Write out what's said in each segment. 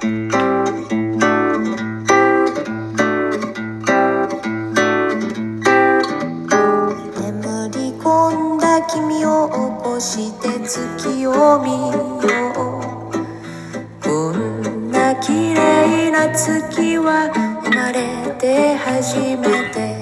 り込んだ君を起こして月を見よう。こんな綺麗な月は生まれて初めて。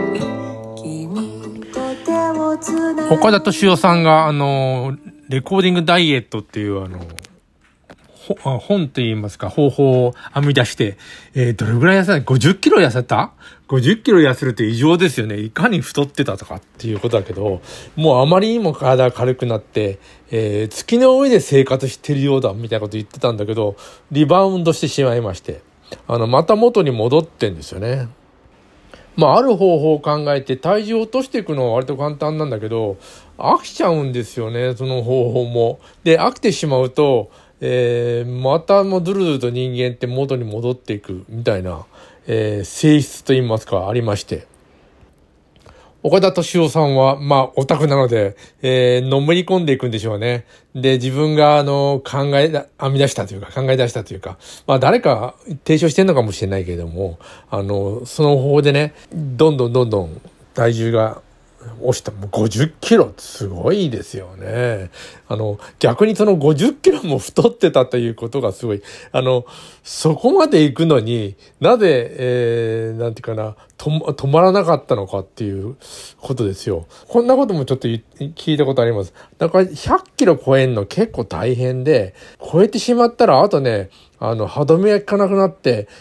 君と手をつなぐ。 岡田敏夫さんがレコーディングダイエットっていう本といいますか方法を編み出して、どれぐらい痩せた ?50 キロ痩せた ?50 キロ痩せるって異常ですよね。いかに太ってたとかっていうことだけど、もうあまりにも体が軽くなって、月の上で生活してるようだみたいなこと言ってたんだけど、リバウンドしてしまいまして、また元に戻ってんですよね。ある方法を考えて体重を落としていくのは割と簡単なんだけど、飽きちゃうんですよね、その方法も。で、飽きてしまうと、またもずるずると人間って元に戻っていくみたいな、性質といいますかありまして、岡田敏夫さんはオタクなので、のめり込んでいくんでしょうね。で、自分が編み出したというか考え出したというか、誰か提唱してんのかもしれないけれども、その方法でね、どんどん体重が落ちた。もう50キロってすごいですよね。逆にその50キロも太ってたということがすごい。そこまで行くのになぜ、なんていうかな、止まらなかったのかっていうことですよ。こんなこともちょっと聞いたことあります。だから100キロ超えんの結構大変で、超えてしまったらあとね、歯止めが効かなくなって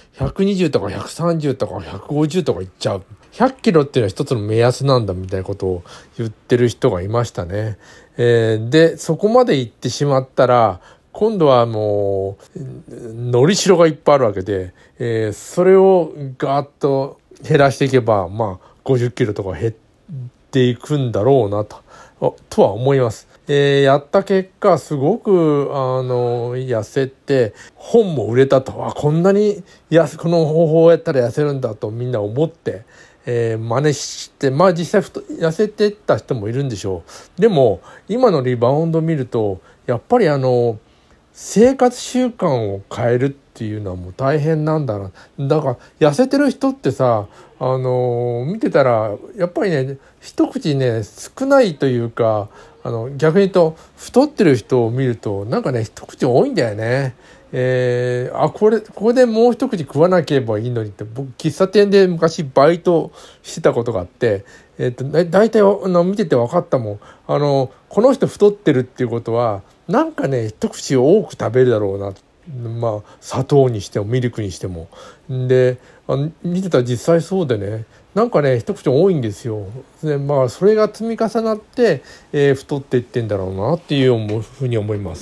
、120とか130とか150とかいっちゃう。100キロっていうのは一つの目安なんだみたいなことを言ってる人がいましたね。で、そこまで行ってしまったら、今度はもう、のりしろがいっぱいあるわけで、それをガーッと減らしていけば、50キロとか減っていくんだろうなとは思います。やった結果、すごく、痩せて、本も売れたと。こんなにこの方法をやったら痩せるんだとみんな思って、真似して、実際痩せてった人もいるんでしょう。でも、今のリバウンドを見ると、やっぱり生活習慣を変えるっていうのはもう大変なんだな。だから痩せてる人ってさ、見てたらやっぱりね、一口ね少ないというか、逆に言うと太ってる人を見るとなんかね一口多いんだよね。ここでもう一口食わなければいいのにって、僕喫茶店で昔バイトしてたことがあって、だいたい見てて分かったもん。この人太ってるっていうことはなんかね一口多く食べるだろうな。砂糖にしてもミルクにしても。で、見てたら実際そうでね、なんかね一口多いんですよ。で、それが積み重なって、太っていってんだろうなっていうふうに思います。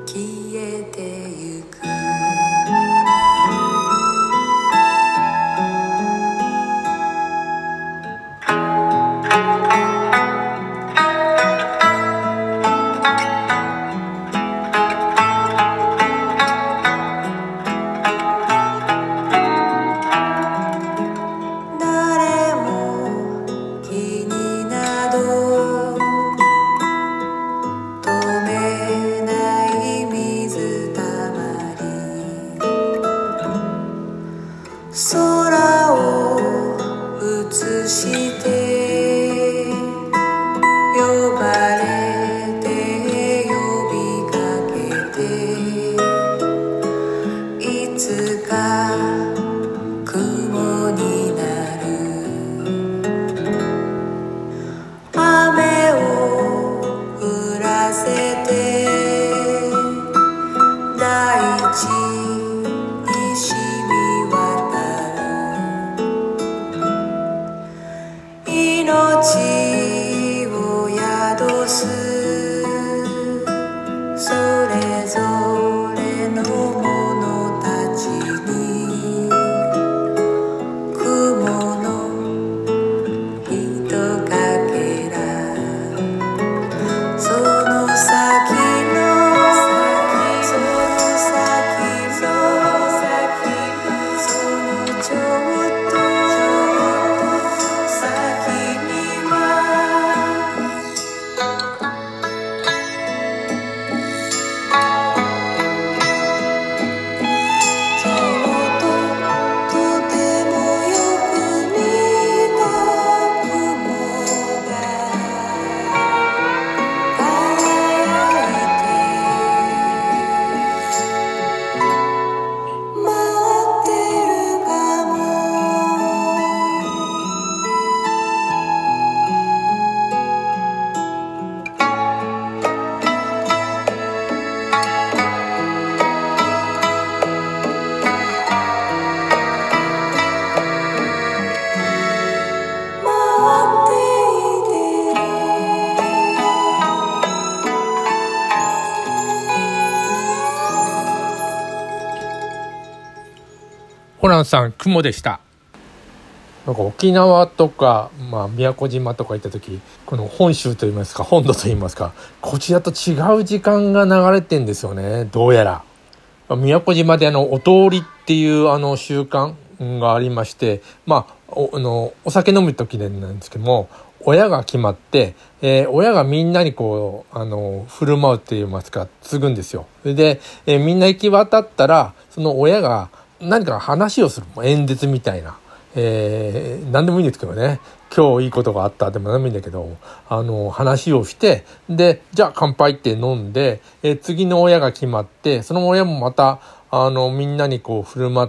消えてゆく空を映して呼ばれて呼びかけていつか雲になる雨を降らせて大地に染み渡る命を宿すそれぞれの者たちに雲のひとかけらその先のそのちょっと先には今日とてもよく似た雲が輝いて待ってるかも待っていてホランさん、雲でした。なんか沖縄とか、宮古島とか行った時、この本州といいますか、本土といいますか、こちらと違う時間が流れてんですよね、どうやら。宮古島でお通りっていう習慣がありまして、お酒飲む時なんですけども、親が決まって、親がみんなにこう、振る舞うって言いますか、継ぐんですよ。それで、みんな行き渡ったら、その親が何か話をする。演説みたいな。何でもいいんですけどね。今日いいことがあったでも何でもいいんだけど、話をして、で、じゃあ乾杯って飲んで、次の親が決まって、その親もまた、みんなにこう振る舞って、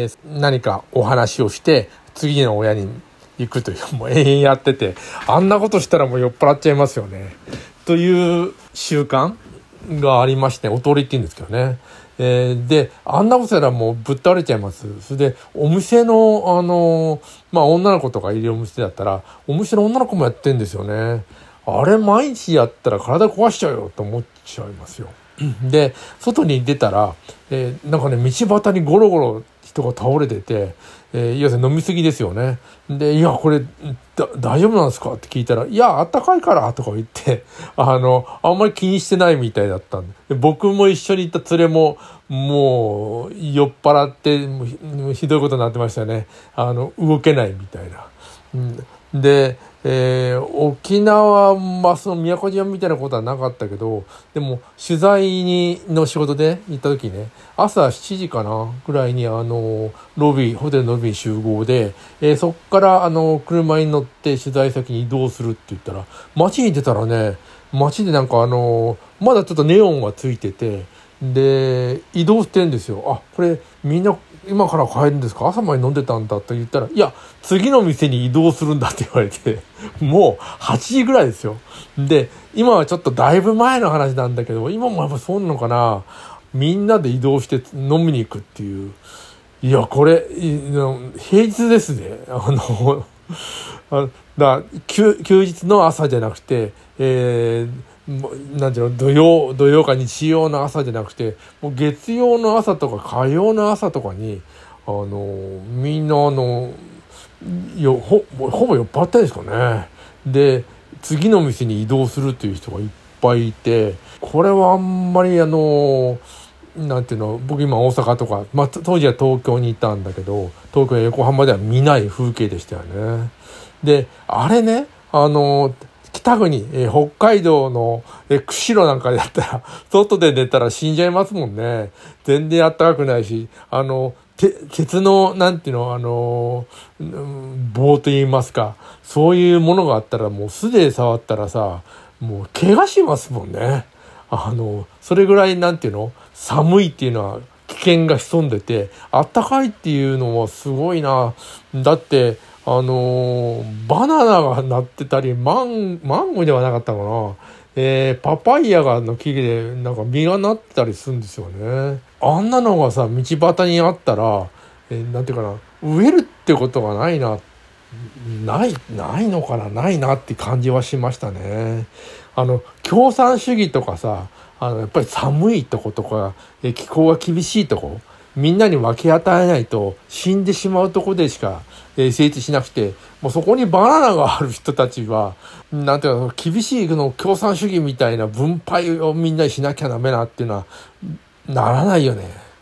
何かお話をして、次の親に行くという、もう延々やってて、あんなことしたらもう酔っ払っちゃいますよね。という習慣がありまして、お通りって言うんですけどね。で、あんなことしたらもうぶっ倒れちゃいます。それで、お店の、女の子とかいるお店だったら、お店の女の子もやってんですよね。あれ、毎日やったら体壊しちゃうよと思っちゃいますよ。で、外に出たら、なんかね、道端にゴロゴロ人が倒れてて、要するに飲みすぎですよね。で、いや、これ、大丈夫なんですかって聞いたら、いや、あったかいからとか言って、あんまり気にしてないみたいだったんで、僕も一緒に行った連れも、もう、酔っ払って、もうひどいことになってましたよね。動けないみたいな。で、沖縄はその宮古島みたいなことはなかったけど、でも取材の仕事で行った時ね、朝7時かなぐらいにホテルのロビーに集合で、そっから車に乗って取材先に移動するって言ったら、街に出たらね、街でなんかまだちょっとネオンがついてて、で、移動してんですよ。あ、これみんな今から帰るんですか？朝まで飲んでたんだと言ったら、いや、次の店に移動するんだって言われて、もう8時ぐらいですよ。で、今はちょっとだいぶ前の話なんだけど、今もやっぱそうなのかな。みんなで移動して飲みに行くっていう。いや、これ、平日ですね。だ休日の朝じゃなくて、 なんていうの、土曜か日曜の朝じゃなくて、もう月曜の朝とか火曜の朝とかに、みんなほぼ酔っ払ったんですかね。で、次の店に移動するという人がいっぱいいて、これはあんまりなんていうの、僕今大阪とか、当時は東京にいたんだけど、東京や横浜では見ない風景でしたよね。で、あれね、北国、北海道の、釧路なんかでやったら、外で寝たら死んじゃいますもんね。全然暖かくないし、鉄の、なんていうの、棒と言いますか、そういうものがあったらもう素手で触ったらさ、もう怪我しますもんね。それぐらいなんていうの、寒いっていうのは危険が潜んでて、暖かいっていうのはすごいな。だって、バナナがなってたり、マンゴーではなかったかな。パパイヤの木でなんか実がなってたりするんですよね。あんなのがさ、道端にあったら、なんていうかな、植えるってことがないなって感じはしましたね。共産主義とかさ、やっぱり寒いとことか、気候が厳しいとこ、みんなに分け与えないと死んでしまうとこでしか、成立しなくて、もうそこにバナナがある人たちは、なんていうの、厳しい共産主義みたいな分配をみんなにしなきゃダメなっていうのは、ならないよね。